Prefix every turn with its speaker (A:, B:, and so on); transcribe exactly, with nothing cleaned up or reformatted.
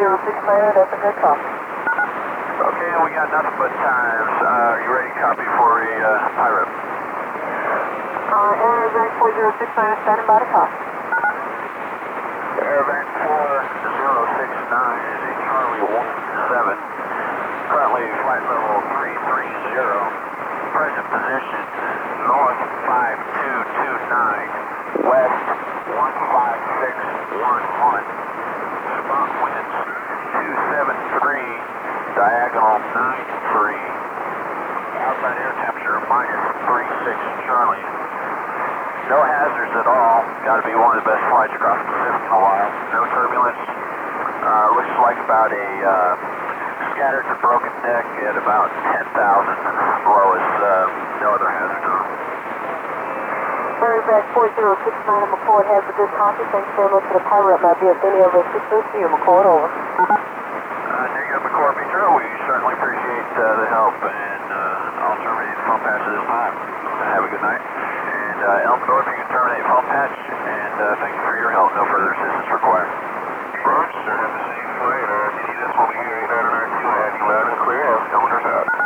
A: zero six nine, that's a good copy.
B: Okay, and we got nothing but times. Uh, are you ready to copy for a uh, pirate?
A: Uh, Airbank four zero six nine, standing by to copy.
B: Airbank four zero six nine is a Charlie one seven. Currently flight level three three zero. Present position north five two two nine, west one five six one one. Spot winds two seven three, diagonal nine three. Outside air temperature minus three six Charlie. No hazards at all. Got to be one of the best flights across the Pacific in a while. No turbulence. Uh, looks like about a uh, scattered to broken deck at about ten thousand. Lowest. Uh, no other hazards at all.
A: Airbank four zero six nine, McCord has a good copy. Thanks very much for the pirate. Might be if any of us six oh two, McCord over.
B: Uh, negative McCord Petro. We certainly appreciate uh, the help, and uh, I'll terminate the phone patch at this time. Have a good night. And uh, Elmendorf, you can terminate phone patch, and uh, thank you for your help. No further assistance required.
C: Roger, sir. Have the same flight. Uh, if you need us, we'll be here eight nine nine two. I have you loud and clear. Elevator's out.